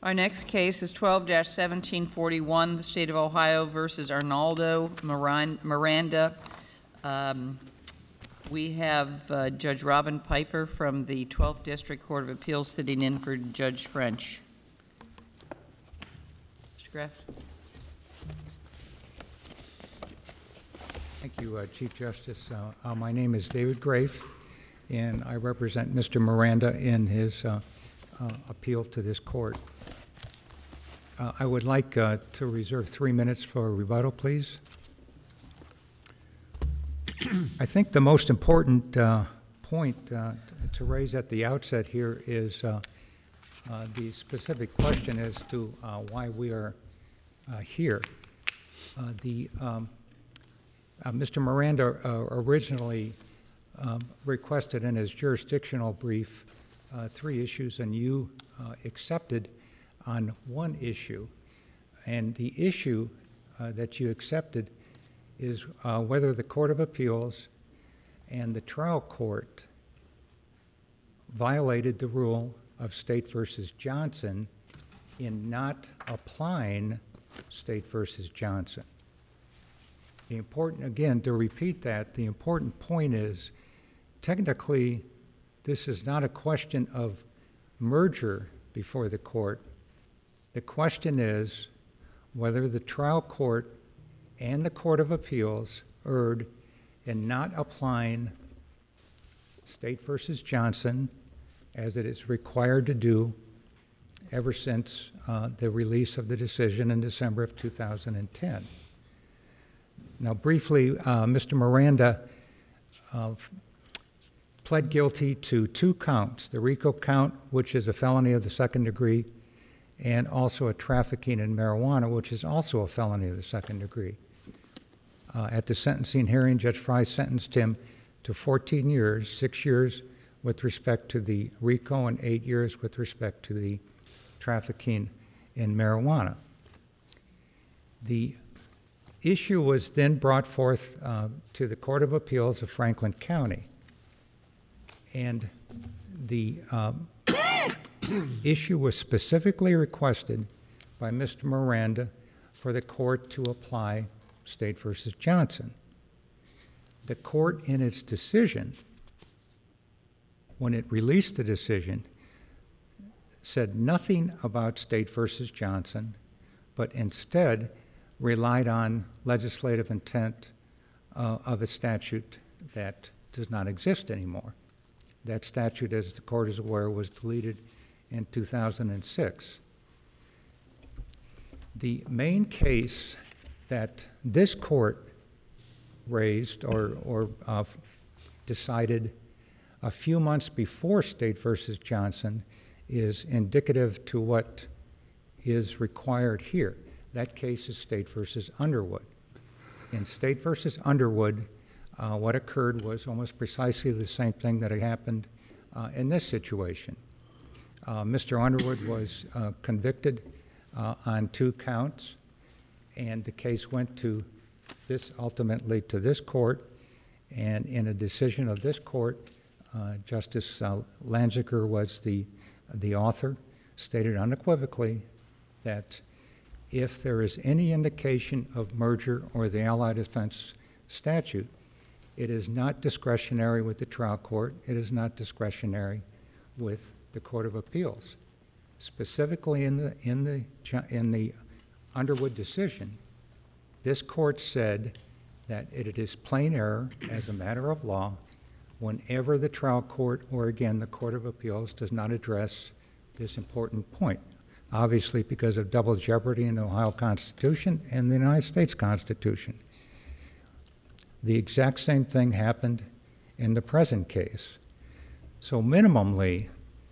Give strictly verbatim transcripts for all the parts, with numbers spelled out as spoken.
Our next case is twelve seventeen forty-one, the State of Ohio versus Arnaldo Miran- Miranda. Um, We have uh, Judge Robin Piper from the twelfth District Court of Appeals sitting in for Judge French. Mister Graff. Thank you, uh, Chief Justice. Uh, uh, my name is David Grafe, and I represent Mister Miranda in his uh, uh, appeal to this court. Uh, I would like uh, to reserve three minutes for rebuttal, please. I think the most important uh, point uh, t- to raise at the outset here is uh, uh, the specific question as to uh, why we are uh, here. Uh, the um, uh, Mister Miranda uh, originally um, requested in his jurisdictional brief uh, three issues, and you uh, accepted on one issue. And the issue uh, that you accepted is uh, whether the Court of Appeals and the trial court violated the rule of State versus Johnson in not applying State versus Johnson. The important, again, to repeat that, the important point is, technically, this is not a question of merger before the court. The question is whether the trial court and the Court of Appeals erred in not applying State versus Johnson as it is required to do ever since uh, the release of the decision in December of two thousand ten. Now, briefly, uh, Mister Miranda uh, pled guilty to two counts, the RICO count, which is a felony of the second degree, and also a trafficking in marijuana, which is also a felony of the second degree. Uh, at the sentencing hearing, Judge Fry sentenced him to fourteen years, six years with respect to the RICO and eight years with respect to the trafficking in marijuana. The issue was then brought forth uh, to the Court of Appeals of Franklin County. And the uh, issue was specifically requested by Mister Miranda for the court to apply State versus Johnson. The court, in its decision, when it released the decision, said nothing about State versus Johnson, but instead relied on legislative intent uh, of a statute that does not exist anymore. That statute, as the court is aware, was deleted in two thousand six. The main case that this court raised or, or uh, decided a few months before State versus Johnson is indicative to what is required here. That case is State versus Underwood. In State versus Underwood, uh, what occurred was almost precisely the same thing that had happened uh, in this situation. Uh, Mister Underwood was uh, convicted uh, on two counts, and the case went to this, ultimately to this court, and in a decision of this court, uh, Justice uh, Lanziker was the, the author, stated unequivocally that if there is any indication of merger or the Allied Defense Statute, it is not discretionary with the trial court, it is not discretionary with the Court of Appeals. Specifically in the, in the, in the Underwood decision, this court said that it is plain error as a matter of law whenever the trial court or, again, the Court of Appeals does not address this important point, obviously because of double jeopardy in the Ohio Constitution and the United States Constitution. The exact same thing happened in the present case. So minimally,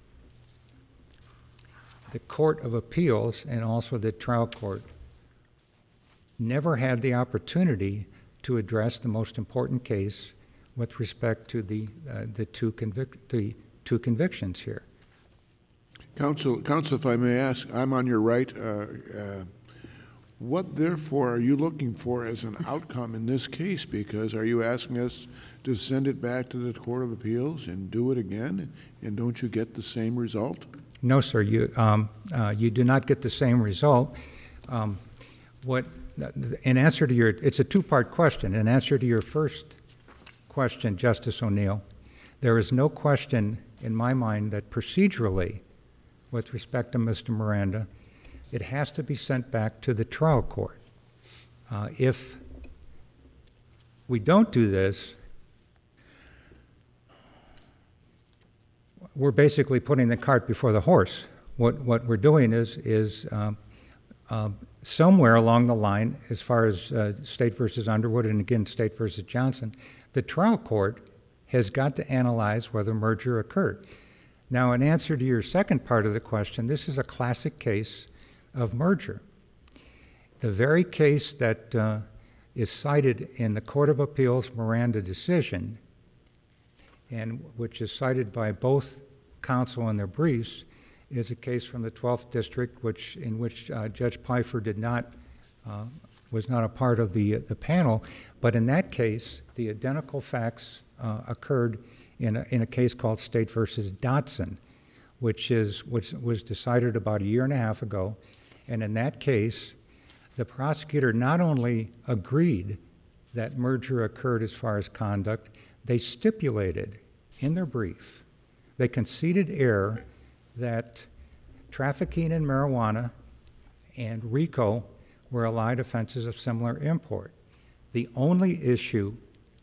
the Court of Appeals and also the trial court never had the opportunity to address the most important case with respect to the uh, the two convic- the two convictions here. Counsel, counsel, if I may ask, I'm on your right. Uh, uh, what, therefore, are you looking for as an outcome in this case? Because are you asking us to send it back to the Court of Appeals and do it again, and don't you get the same result? No, sir, you, um, uh, you do not get the same result. Um, What, in answer to your, it's a two-part question. In answer to your first question, Justice O'Neill, there is no question in my mind that procedurally, with respect to Mister Miranda, it has to be sent back to the trial court. Uh, if we don't do this, we're basically putting the cart before the horse. What, what we're doing is, is um, uh, somewhere along the line, as far as uh, State versus Underwood and again State versus Johnson, the trial court has got to analyze whether merger occurred. Now, in answer to your second part of the question, this is a classic case of merger. The very case that uh, is cited in the Court of Appeals Miranda decision, and which is cited by both counsel in their briefs, is a case from the twelfth District, which in which uh, Judge Pfeiffer did not uh, was not a part of the the panel. But in that case, the identical facts uh, occurred in a, in a case called State versus Dotson, which is which was decided about a year and a half ago. And in that case, the prosecutor not only agreed that merger occurred as far as conduct, they stipulated in their brief, they conceded error that trafficking in marijuana and RICO were allied offenses of similar import. The only issue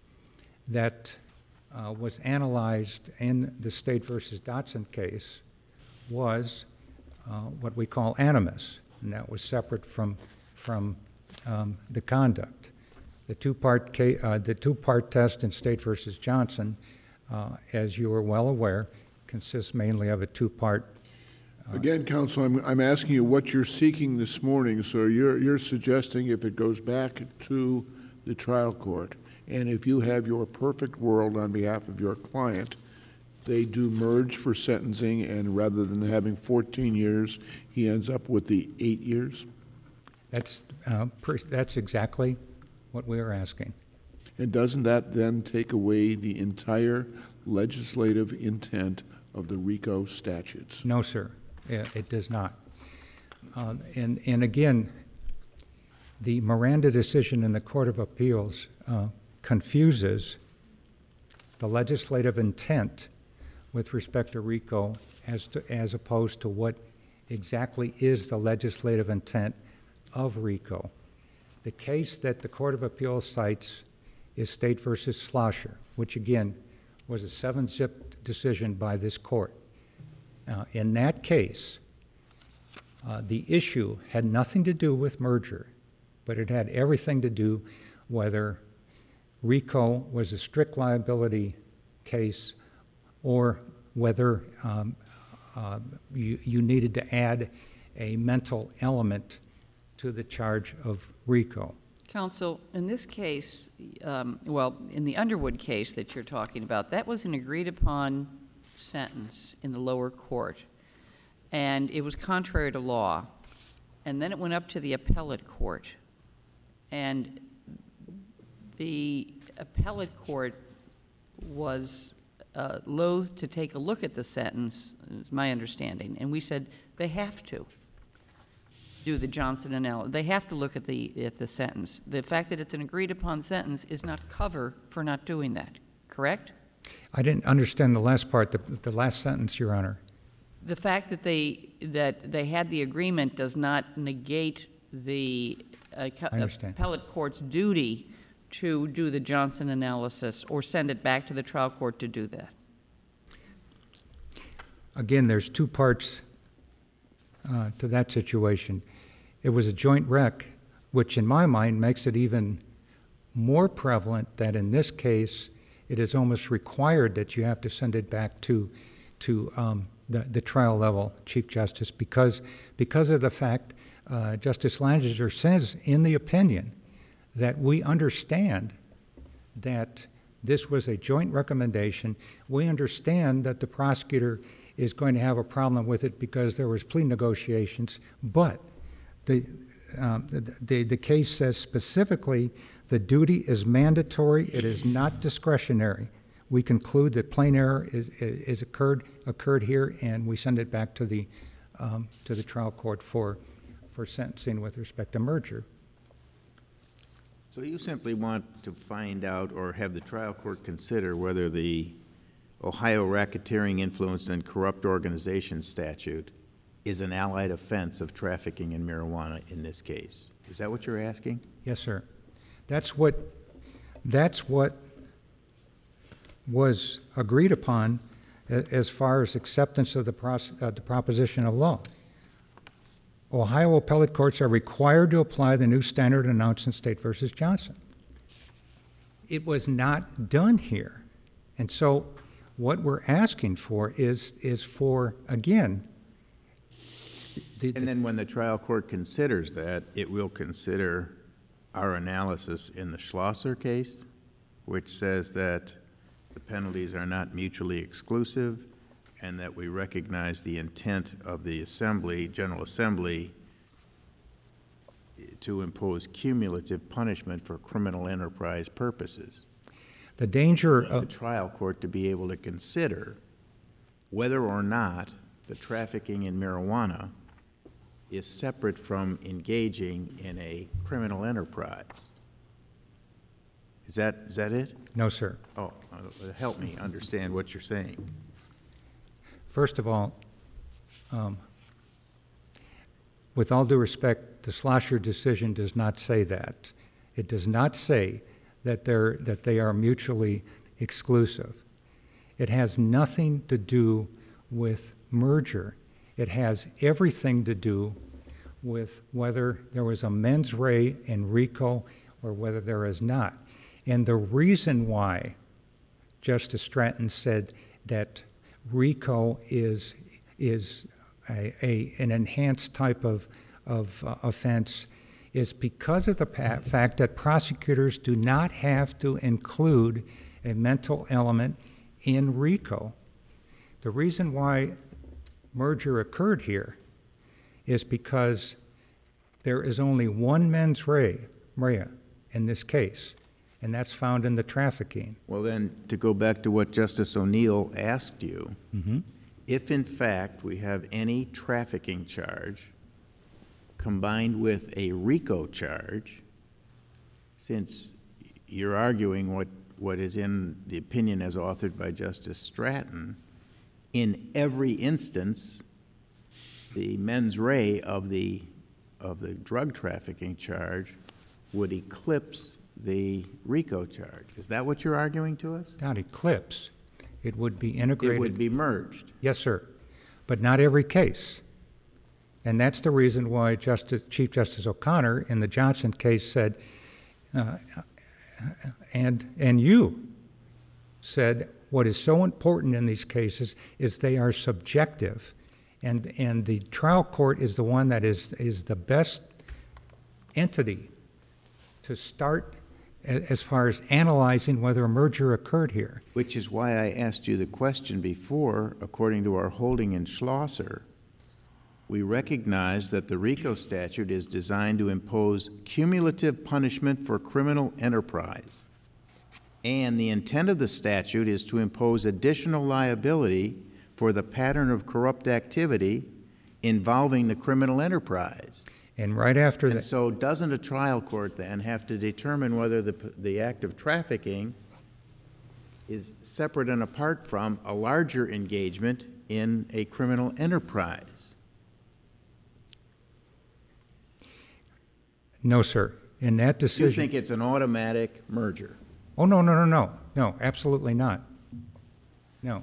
that uh, was analyzed in the State versus Dotson case was uh, what we call animus, and that was separate from, from um, the conduct. The two-part, ca- uh, the two-part test in State versus Johnson, uh, as you are well aware, consists mainly of a two-part. Uh, Again, counsel, I'm, I'm asking you what you're seeking this morning. So you're, you're suggesting if it goes back to the trial court, and if you have your perfect world on behalf of your client, they do merge for sentencing, and rather than having fourteen years, he ends up with the eight years? That's, uh, per- that's exactly what we are asking. And doesn't that then take away the entire legislative intent of the RICO statutes? No, sir, it, it does not. Uh, and, and again, the Miranda decision in the Court of Appeals uh, confuses the legislative intent with respect to RICO as, to, as opposed to what exactly is the legislative intent of RICO. The case that the Court of Appeals cites is State versus Schlosser, which again was a seven-zip decision by this court. Uh, in that case, uh, the issue had nothing to do with merger, but it had everything to do whether RICO was a strict liability case or whether um, uh, you, you needed to add a mental element to the charge of RICO. Counsel, in this case, um, well, in the Underwood case that you're talking about, that was an agreed-upon sentence in the lower court, and it was contrary to law. And then it went up to the appellate court, and the appellate court was uh, loath to take a look at the sentence, is my understanding, and we said they have to do the Johnson analysis. They have to look at the at the sentence. The fact that it's an agreed-upon sentence is not cover for not doing that, correct? I didn't understand the last part, the, the last sentence, Your Honor. The fact that they that they had the agreement does not negate the uh, I understand. appellate court's duty to do the Johnson analysis or send it back to the trial court to do that. Again, there's two parts uh, to that situation. It was a joint rec, which in my mind makes it even more prevalent that in this case, it is almost required that you have to send it back to, to um, the, the trial level, Chief Justice, because, because of the fact uh, Justice Langinger says in the opinion that we understand that this was a joint recommendation. We understand that the prosecutor is going to have a problem with it because there was plea negotiations, but the, um, the, the, the case says specifically the duty is mandatory, it is not discretionary. we conclude that plain error is, is occurred, occurred here, and we send it back to the, um, to the trial court for, for sentencing with respect to merger. So you simply want to find out or have the trial court consider whether the Ohio Racketeering Influenced and Corrupt Organization statute is an allied offense of trafficking in marijuana in this case. Is that what you're asking? Yes, sir. That's what, that's what was agreed upon a- as far as acceptance of the, pros- uh, the proposition of law. Ohio appellate courts are required to apply the new standard announced in State versus Johnson. It was not done here. And so what we're asking for is, is for, again, the, And then when the trial court considers that, it will consider our analysis in the Schlosser case, which says that the penalties are not mutually exclusive and that we recognize the intent of the Assembly, General Assembly, to impose cumulative punishment for criminal enterprise purposes. the danger The of, trial court to be able to consider whether or not the trafficking in marijuana is separate from engaging in a criminal enterprise. Is that, is that it? no, sir. Oh, uh, help me understand what you're saying. First of all, um, with all due respect, the Schlosser decision does not say that. It does not say that they're, that they are mutually exclusive. It has nothing to do with merger. It has everything to do with whether there was a mens rea in RICO or whether there is not. And the reason why Justice Stratton said that RICO is, is a, a, an enhanced type of, of uh, offense is because of the pa- fact that prosecutors do not have to include a mental element in RICO. The reason why merger occurred here is because there is only one mens rea, rea in this case, and that's found in the trafficking. Well, then, to go back to what Justice O'Neill asked you, if in fact we have any trafficking charge combined with a RICO charge, since you're arguing what, what is in the opinion as authored by Justice Stratton, in every instance, the mens rea of the, of the drug trafficking charge would eclipse the RICO charge. Is that what you're arguing to us? Not eclipse. It would be integrated. It would be merged. Yes, sir, but not every case. And that's the reason why Justice, Chief Justice O'Connor in the Johnson case said, uh, and, and you said, what is so important in these cases is they are subjective. And, and the trial court is the one that is, is the best entity to start a- as far as analyzing whether a merger occurred here. Which is why I asked you the question before. According to our holding in Schlosser, we recognize that the RICO statute is designed to impose cumulative punishment for criminal enterprise. And the intent of the statute is to impose additional liability for the pattern of corrupt activity involving the criminal enterprise. And right after And that, so doesn't a trial court then have to determine whether the, the act of trafficking is separate and apart from a larger engagement in a criminal enterprise? no, sir. In that You decision. think it's an automatic merger? Oh, no, no, no, no, no, absolutely not. No.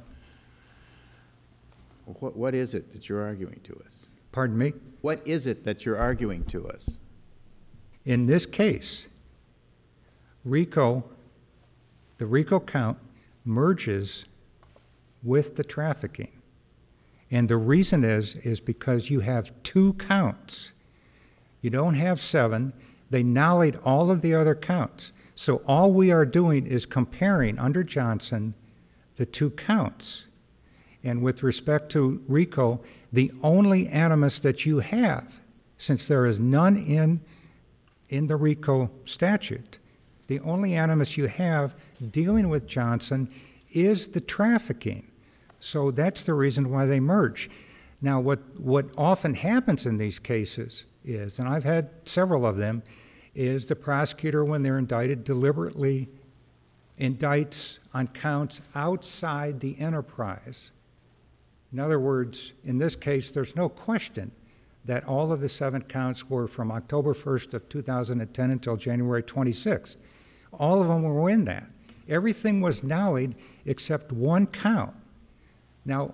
What, what is it that you're arguing to us? Pardon me? What is it that you're arguing to us? In this case, RICO, the RICO count merges with the trafficking. And the reason is, is because you have two counts. You don't have seven. They nollied all of the other counts. So all we are doing is comparing under Johnson the two counts. And with respect to RICO, the only animus that you have, since there is none in, in the RICO statute, the only animus you have dealing with Johnson is the trafficking. So that's the reason why they merge. Now, what, what often happens in these cases is, and I've had several of them, is the prosecutor, when they're indicted, deliberately indicts on counts outside the enterprise. In other words, in this case, there's no question that all of the seven counts were from October first of two thousand ten until January twenty-sixth. All of them were in that. Everything was nollied except one count. Now,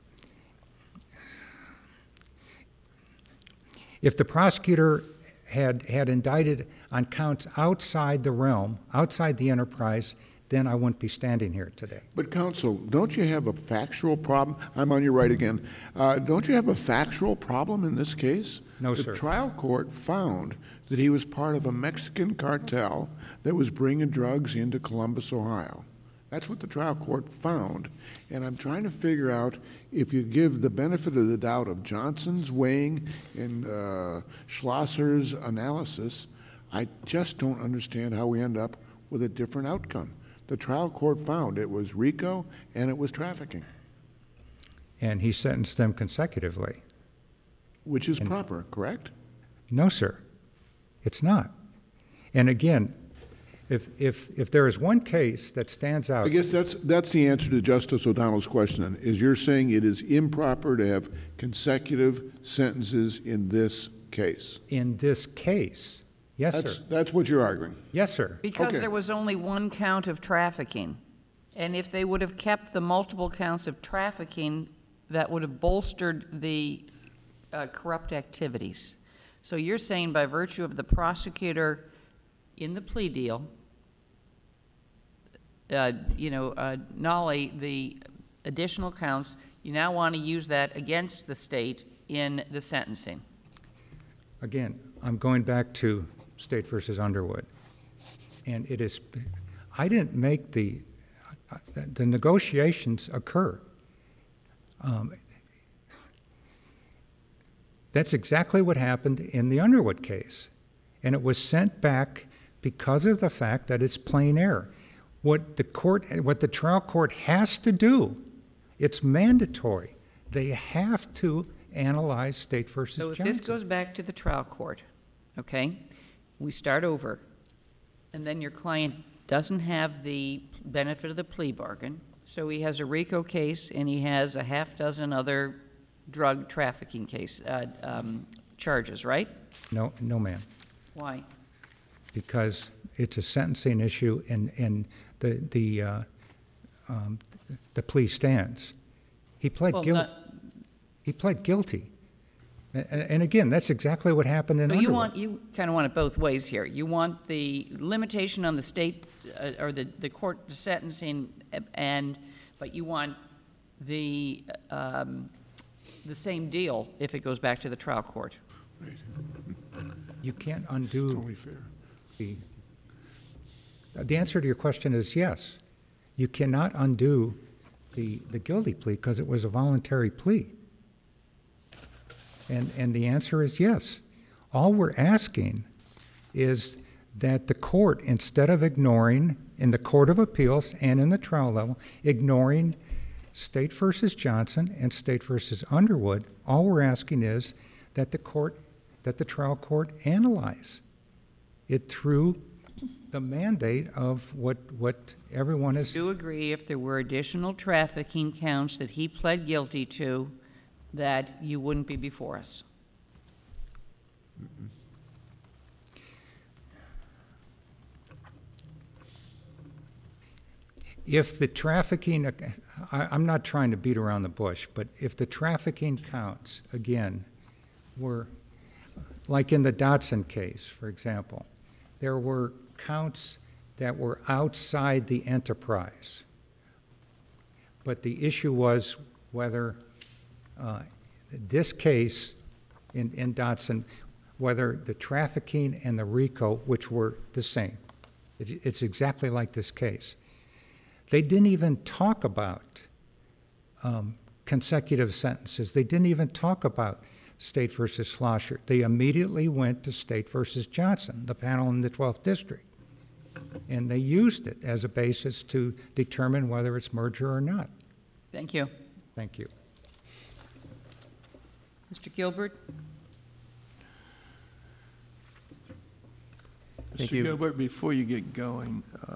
if the prosecutor had, had indicted on counts outside the realm, outside the enterprise, then I wouldn't be standing here today. But counsel, don't you have a factual problem? I'm on your right again. Uh, don't you have a factual problem in this case? No, the sir. The trial court found that he was part of a Mexican cartel that was bringing drugs into Columbus, Ohio. That's what the trial court found. And I'm trying to figure out if you give the benefit of the doubt of Johnson's weighing and uh, Schlosser's analysis, I just don't understand how we end up with a different outcome. The trial court found it was RICO and it was trafficking. And he sentenced them consecutively. Which is proper, correct? No, sir, it's not. And again, if, if, if there is one case that stands out. I guess that's, that's the answer to Justice O'Donnell's question, then, is you're saying it is improper to have consecutive sentences in this case. In this case, yes, That's, sir. that's what you're arguing. Yes, sir. Because Okay. there was only one count of trafficking. And if they would have kept the multiple counts of trafficking, that would have bolstered the uh, corrupt activities. So you're saying by virtue of the prosecutor in the plea deal, uh, you know, uh, nolly the additional counts, you now want to use that against the state in the sentencing. Again, I'm going back to State versus Underwood. And it is, I didn't make the, the negotiations occur. Um, that's exactly what happened in the Underwood case. And it was sent back because of the fact that it's plain error. What the court, what the trial court has to do, it's mandatory. They have to analyze State versus So if Johnson. this goes back to the trial court, okay, we start over, and then your client doesn't have the benefit of the plea bargain, so he has a RICO case and he has a half dozen other drug trafficking case, uh, um, charges, right? No, no, ma'am. Why? Because it's a sentencing issue and, and the, the, uh, um, the plea stands. He pled Well, guilty. not- He pled guilty. And, and again, that's exactly what happened in So Underwood. you want, you kind of want it both ways here. You want the limitation on the state, uh, or the, the court sentencing, uh, and, but you want the, um, the same deal if it goes back to the trial court. You can't undo Totally fair. the, the answer to your question is yes. You cannot undo the, the guilty plea because it was a voluntary plea. And, and the answer is yes. All we're asking is that the court, instead of ignoring, in the Court of Appeals and in the trial level, ignoring State versus Johnson and State versus Underwood, all we're asking is that the court, that the trial court analyze it through the mandate of what, what everyone is. Do agree if there were additional trafficking counts that he pled guilty to, that you wouldn't be before us. If the trafficking, I, I'm not trying to beat around the bush, but if the trafficking counts, again, were, like in the Dotson case, for example, there were counts that were outside the enterprise. But the issue was whether uh, this case in, in Dotson, whether the trafficking and the RICO, which were the same, it's, it's exactly like this case. They didn't even talk about um, consecutive sentences. They didn't even talk about State versus Schlosser. They immediately went to State versus Johnson, the panel in the twelfth District. and they used it as a basis to determine whether it's merger or not. Thank you. Thank you. Mister Gilbert? Thank Mister you. Gilbert, before you get going, uh,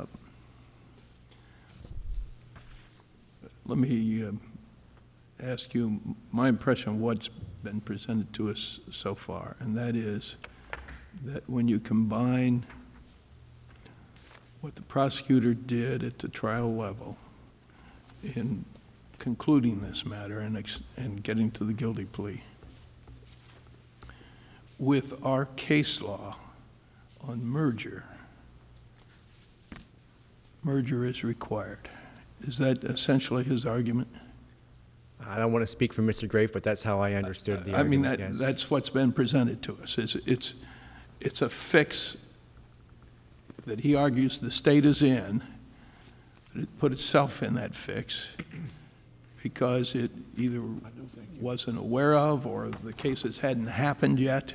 let me uh, ask you my impression of what's been presented to us so far, and that is that when you combine what the prosecutor did at the trial level in concluding this matter and, ex- and getting to the guilty plea with our case law on merger, merger is required. Is that essentially his argument? I don't want to speak for Mister Grafe, but that's how I understood the I mean, argument, that, yes. that's what's been presented to us. It's, it's, it's a fix that he argues the state is in, that it put itself in that fix because it either wasn't aware of or the cases hadn't happened yet.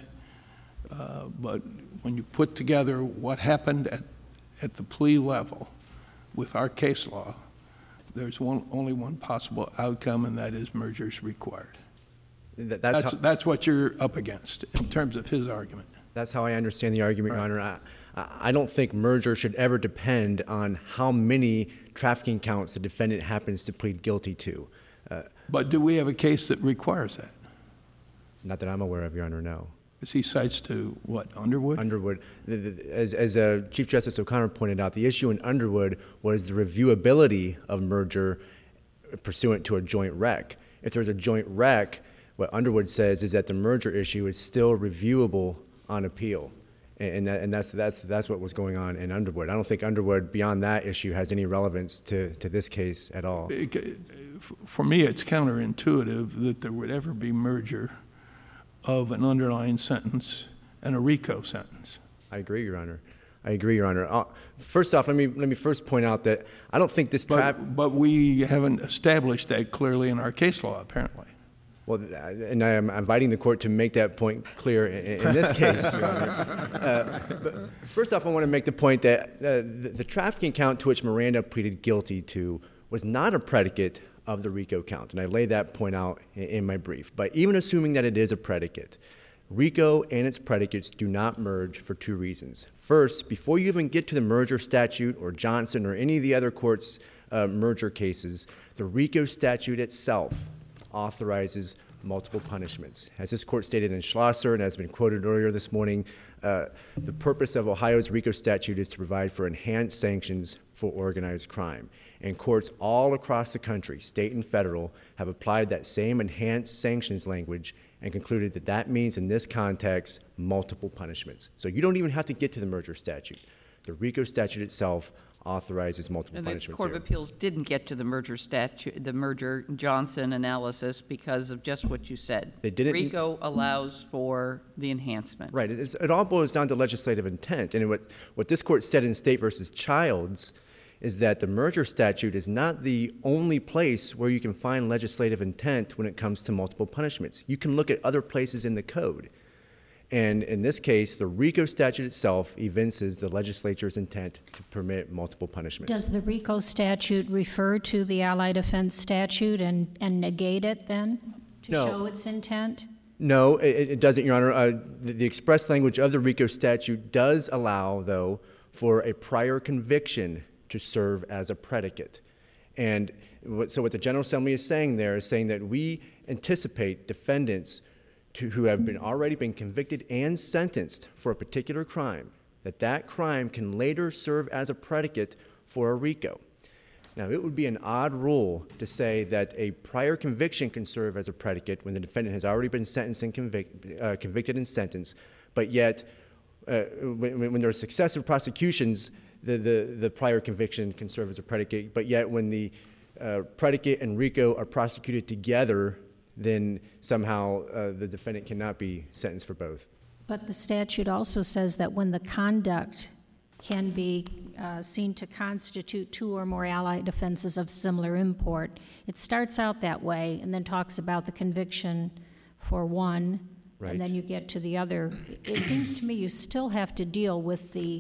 Uh, but when you put together what happened at, at the plea level with our case law, there's one, only one possible outcome, and that is mergers required. That- That's, That's, how, that's what you're up against in terms of his argument. that's how I understand the argument, Your Honor. I, I don't think merger should ever depend on how many trafficking counts the defendant happens to plead guilty to. Uh, But do we have a case that requires that? Not that I'm aware of, Your Honor, no. As he cites to, what, Underwood? Underwood, the- the- as, as uh, Chief Justice O'Connor pointed out, the issue in Underwood was the reviewability of merger pursuant to a joint rec. If there's a joint rec, what Underwood says is that the merger issue is still reviewable on appeal. And, and, that, and that's, that's, that's what was going on in Underwood. I don't think Underwood, beyond that issue, has any relevance to, to this case at all. It- For me, it's counterintuitive that there would ever be merger of an underlying sentence and a RICO sentence. I agree, Your Honor. I agree, Your Honor. Uh, first off, let me let me first point out that I don't think this trap. But, but we haven't established that clearly in our case law, apparently. Well, and I am inviting the court to make that point clear in, in this case, Your Honor. Uh, but first off, I want to make the point that uh, the, the trafficking count to which Miranda pleaded guilty to was not a predicate of the RICO count, and I lay that point out in, in my brief. But even assuming that it is a predicate, RICO and its predicates do not merge for two reasons. First, before you even get to the merger statute or Johnson or any of the other courts' uh, merger cases, the RICO statute itself authorizes multiple punishments. As this court stated in Schlosser and has been quoted earlier this morning, uh, the purpose of Ohio's RICO statute is to provide for enhanced sanctions for organized crime. And courts all across the country, state and federal, have applied that same enhanced sanctions language and concluded that that means in this context multiple punishments. So you don't even have to get to the merger statute. The RICO statute itself authorizes multiple And the punishments. Court of there. Appeals didn't get to the merger statute, the merger Johnson analysis because of just what you said. They didn't- RICO allows for the enhancement. Right. It's, it all boils down to legislative intent. And what, what this court said in State versus Childs is that the merger statute is not the only place where you can find legislative intent when it comes to multiple punishments. You can look at other places in the code. And in this case, the RICO statute itself evinces the legislature's intent to permit multiple punishments. Does the RICO statute refer to the Allied Offense Statute and, and negate it then to No. show its intent? No, it, it doesn't, Your Honor. Uh, the, the express language of the RICO statute does allow, though, for a prior conviction to serve as a predicate. And what, so what the General Assembly is saying there is saying that we anticipate defendants to, who have been already been convicted and sentenced for a particular crime, that that crime can later serve as a predicate for a RICO. Now, it would be an odd rule to say that a prior conviction can serve as a predicate when the defendant has already been sentenced and convic- uh, convicted and sentenced, but yet uh, when, when there are successive prosecutions, the, the, the prior conviction can serve as a predicate, but yet when the uh, predicate and RICO are prosecuted together, then somehow uh, the defendant cannot be sentenced for both. But the statute also says that when the conduct can be uh, seen to constitute two or more allied offenses of similar import, it starts out that way and then talks about the conviction for one, Right. and then you get to the other. It seems to me you still have to deal with the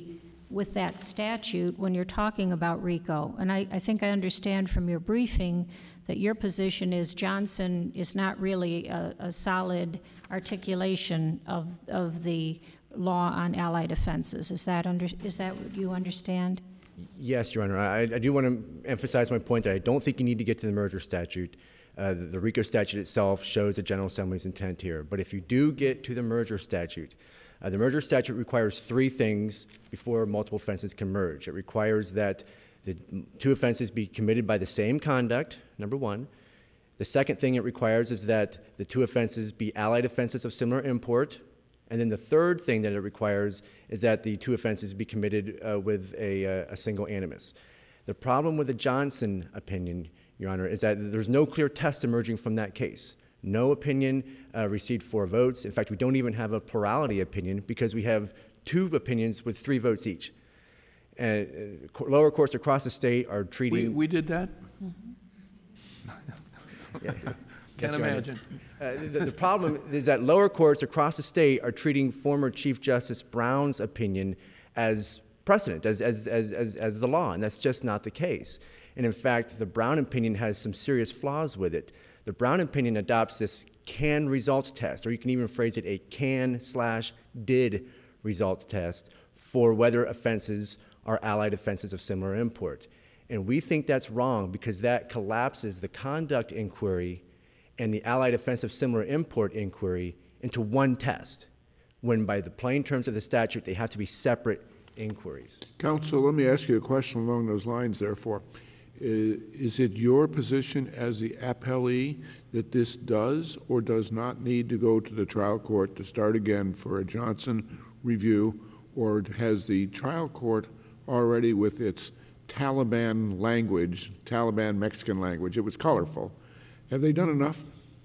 with that statute when you're talking about RICO. And I, I think I understand from your briefing that your position is Johnson is not really a, a solid articulation of, of the law on allied offenses. Is that under, is that what you understand? Yes, Your Honor. I, I do want to emphasize my point that I don't think you need to get to the merger statute. Uh, the, the RICO statute itself shows the General Assembly's intent here. But if you do get to the merger statute, uh, the merger statute requires three things before multiple offenses can merge. It requires that the two offenses be committed by the same conduct, number one. The second thing it requires is that the two offenses be allied offenses of similar import. And then the third thing that it requires is that the two offenses be committed uh, with a, uh, a single animus. The problem with the Johnson opinion, Your Honor, is that there's no clear test emerging from that case. No opinion uh, received four votes. In fact, we don't even have a plurality opinion because we have two opinions with three votes each. And uh, lower courts across the state are treating... We, we did that? Yeah. Can't Yes, Your Honor. imagine. Uh, the, the problem is that lower courts across the state are treating former Chief Justice Brown's opinion as precedent, as, as, as, as, as the law, and that's just not the case. And in fact, the Brown opinion has some serious flaws with it. The Brown opinion adopts this can result test, or you can even phrase it a can slash did result test for whether offenses are allied offenses of similar import. And we think that's wrong because that collapses the conduct inquiry and the allied offense of similar import inquiry into one test, when by the plain terms of the statute, they have to be separate inquiries. Counsel, let me ask you a question along those lines, therefore. Is it your position as the appellee that this does or does not need to go to the trial court to start again for a Johnson review, or has the trial court already, with its Taliban language, Taliban Mexican language, it was colorful, have they done enough?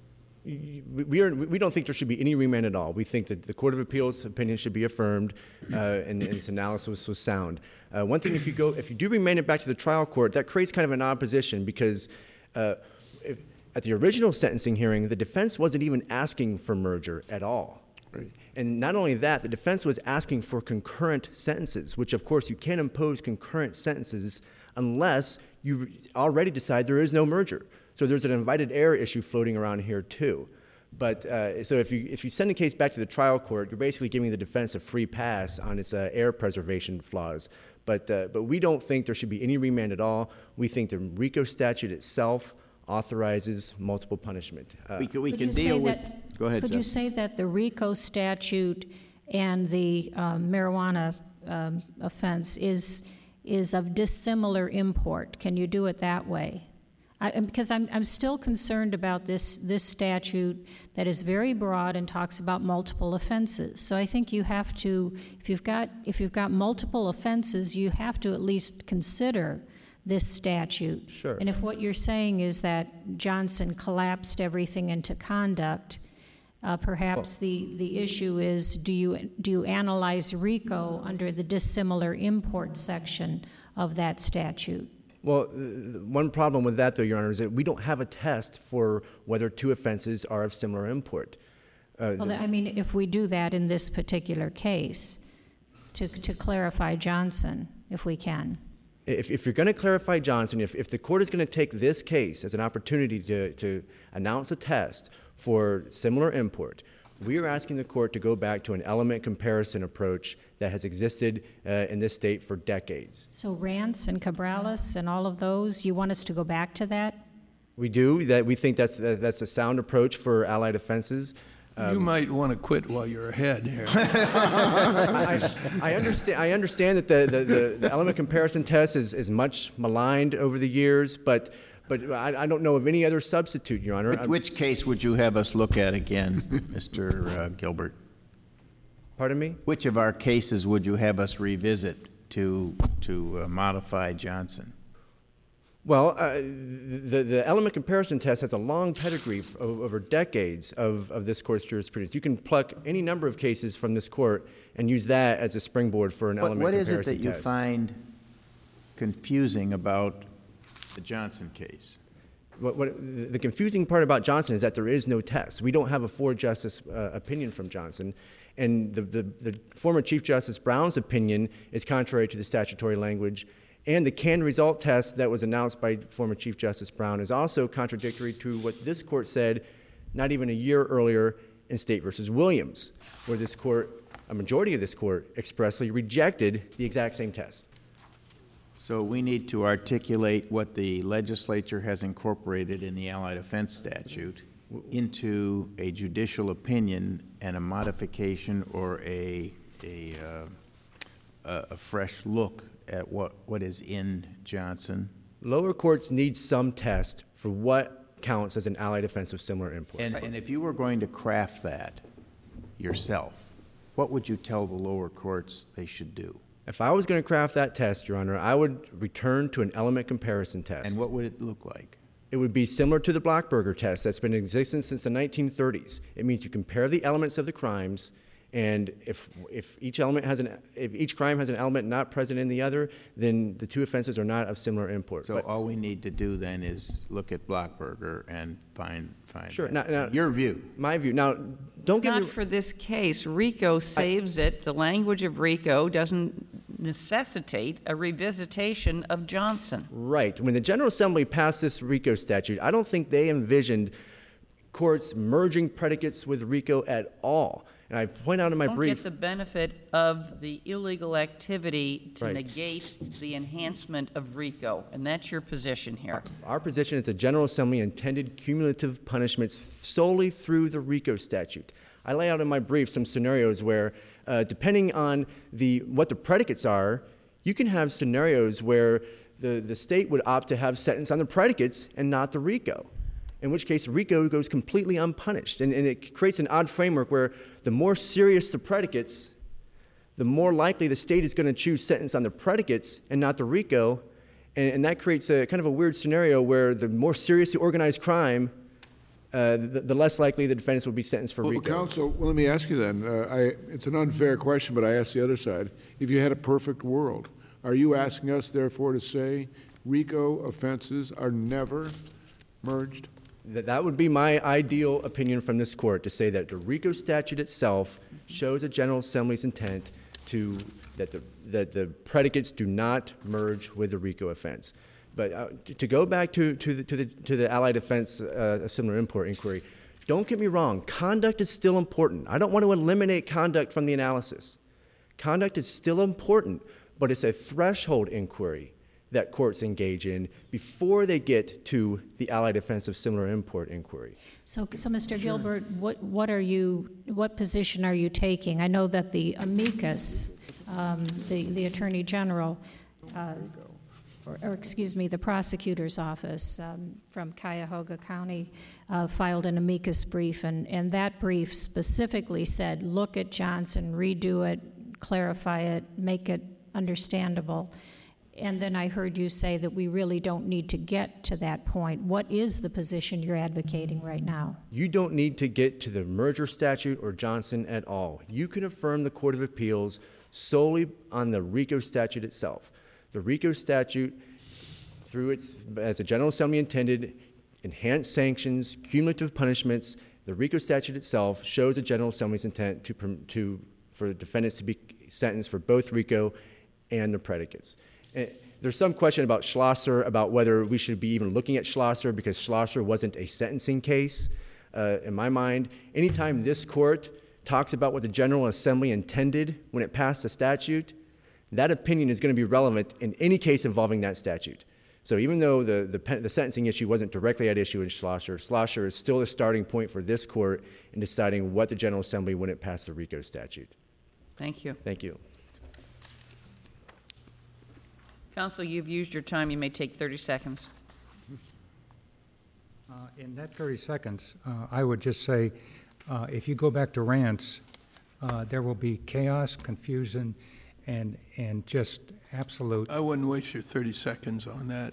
We, we, are, we don't think there should be any remand at all. We think that the Court of Appeals opinion should be affirmed, uh, and, and its analysis was sound. Uh, one thing, if you go, if you do remand it back to the trial court, that creates kind of an opposition because uh, if, at the original sentencing hearing, the defense wasn't even asking for merger at all. Right. And not only that, the defense was asking for concurrent sentences, which of course you can't impose concurrent sentences unless you already decide there is no merger. So there's an invited error issue floating around here too. But uh, so if you if you send the case back to the trial court, you're basically giving the defense a free pass on its uh, error preservation flaws. But uh, but we don't think there should be any remand at all. We think the RICO statute itself authorizes multiple punishment. Uh, We can, we Could can you say deal with... that- Go ahead, Could you Jeff. say that the RICO statute and the um, marijuana um, offense is, is of dissimilar import? Can you do it that way? I, and because I'm, I'm still concerned about this, this statute that is very broad and talks about multiple offenses. So I think you have to, if you've got, if you've got multiple offenses, you have to at least consider this statute. Sure. And if what you're saying is that Johnson collapsed everything into conduct, uh, perhaps the, the issue is, do you, do you analyze RICO under the dissimilar import section of that statute? Well, uh, one problem with that, though, Your Honor, is that we don't have a test for whether two offenses are of similar import. Uh, Well, I mean, if we do that in this particular case, to, to clarify Johnson, if we can. If, if you're going to clarify Johnson, if, if the court is going to take this case as an opportunity to, to announce a test for similar import, we are asking the court to go back to an element comparison approach that has existed uh, in this state for decades. So Rance and Cabrales and all of those, you want us to go back to that? We do. That we think that's that, that's a sound approach for allied offenses. You might want to quit while you're ahead here. I, I understand. I understand that the, the, the, the element comparison test is, is much maligned over the years, but but I, I don't know of any other substitute, Your Honor. Which, which case would you have us look at again, Mister Uh, Gilbert? Pardon me? Which of our cases would you have us revisit to to uh, modify Johnson? Well, uh, the, the element comparison test has a long pedigree f- o- over decades of, of this court's jurisprudence. You can pluck any number of cases from this court and use that as a springboard for an What, element what is comparison it that you test. find confusing about the Johnson case? what, what, the confusing part about Johnson is that there is no test. We don't have a four-justice uh, opinion from Johnson. And the, the, the former Chief Justice Brown's opinion is contrary to the statutory language. And the canned result test that was announced by former Chief Justice Brown is also contradictory to what this court said not even a year earlier in State versus Williams, where this court, a majority of this court, expressly rejected the exact same test. So we need to articulate what the legislature has incorporated in the Allied Offense Statute into a judicial opinion and a modification or a, a, uh, a, a fresh look at what, what is in Johnson. Lower courts need some test for what counts as an allied offense of similar import. And, and if you were going to craft that yourself, what would you tell the lower courts they should do? If I was going to craft that test, Your Honor, I would return to an element comparison test. And what would it look like? It would be similar to the Blackburger test that's been in existence since the nineteen thirties. It means you compare the elements of the crimes, and if, if each element has an, if each crime has an element not present in the other, then the two offenses are not of similar import. So But- all we need to do then is look at Blackburger and find, find Sure. that. Now- now- your view. My view. Now, don't get Not me... for this case. RICO saves it. The language of RICO doesn't necessitate a revisitation of Johnson. Right. When the General Assembly passed this RICO statute, I don't think they envisioned courts merging predicates with RICO at all. And I point out in my Don't brief... get the benefit of the illegal activity to Right. negate the enhancement of RICO, and that's your position here. Our position is the General Assembly intended cumulative punishments solely through the RICO statute. I lay out in my brief some scenarios where, uh, depending on the what the predicates are, you can have scenarios where the, the state would opt to have sentence on the predicates and not the RICO, in which case RICO goes completely unpunished. And, and it creates an odd framework where the more serious the predicates, the more likely the state is going to choose sentence on the predicates and not the RICO. And, and that creates a kind of a weird scenario where the more serious the organized crime, uh, the, the less likely the defendants will be sentenced for Well, RICO. counsel, well, let me ask you then. Uh, I, it's an unfair question, but I ask the other side. If you had a perfect world, are you asking us, therefore, to say RICO offenses are never merged? That, that would be my ideal opinion from this court, to say that the RICO statute itself shows the General Assembly's intent to, that the, that the predicates do not merge with the RICO offense. But uh, to, to go back to, to, the, to, the, to the Allied Offense uh, of Similar Import inquiry, don't get me wrong, conduct is still important. I don't want to eliminate conduct from the analysis. Conduct is still important, but it's a threshold inquiry that courts engage in before they get to the Allied Offense of Similar Import inquiry. So, so Mister Gilbert, what, what are you, what position are you taking? I know that the amicus, um, the, the Attorney General, uh, or, or excuse me, the prosecutor's office um, from Cuyahoga County uh, filed an amicus brief, and, and that brief specifically said, look at Johnson, redo it, clarify it, make it understandable. And then I heard you say that we really don't need to get to that point. What is the position you're advocating right now? You don't need to get to the merger statute or Johnson at all. You can affirm the Court of Appeals solely on the RICO statute itself. The RICO statute, through its, as the General Assembly intended, enhanced sanctions, cumulative punishments. The RICO statute itself shows the General Assembly's intent to, to, for the defendants to be sentenced for both RICO and the predicates. And there's some question about Schlosser, about whether we should be even looking at Schlosser, because Schlosser wasn't a sentencing case. Uh, in my mind, anytime this court talks about what the General Assembly intended when it passed the statute, that opinion is going to be relevant in any case involving that statute. So even though the, the, the sentencing issue wasn't directly at issue in Schlosser, Schlosser is still the starting point for this court in deciding what the General Assembly when it passed the RICO statute. Thank you. Thank you. Counsel, you've used your time. You may take thirty seconds. Uh, In that thirty seconds, uh, I would just say, uh, if you go back to Rance, uh, there will be chaos, confusion, and, and just absolute. I wouldn't waste your thirty seconds on that.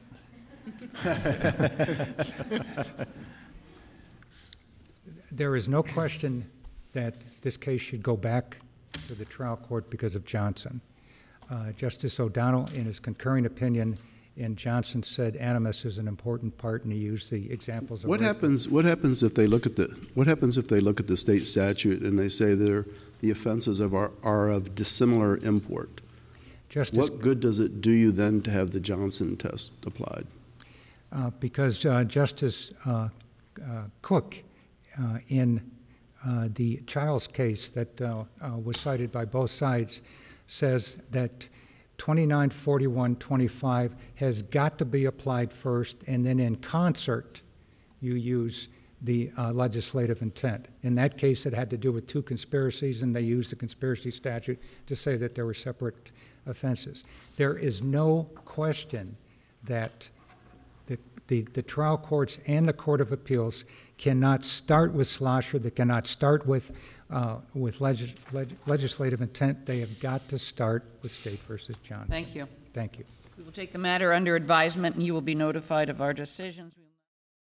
There is no question that this case should go back to the trial court because of Johnson. Uh, Justice O'Donnell, in his concurring opinion, and Johnson said animus is an important part, and he used the examples of. What rape. happens, what happens if they look at the, what happens if they look at the state statute and they say they're, the offenses of are, are of dissimilar import? Justice, What good does it do you then to have the Johnson test applied? uh, because uh, Justice uh, uh, Cook, uh, in uh, the Childs case that uh, uh, was cited by both sides, says that twenty-nine forty-one twenty-five has got to be applied first, and then in concert, you use the uh, legislative intent. In that case, it had to do with two conspiracies, and they used the conspiracy statute to say that there were separate offenses. There is no question that the, the, the trial courts and the Court of Appeals cannot start with Schlosser, they cannot start with, uh, with legis leg legislative intent. They have got to start with State versus Johnson. Thank you. Thank you. We will take the matter under advisement, and you will be notified of our decisions.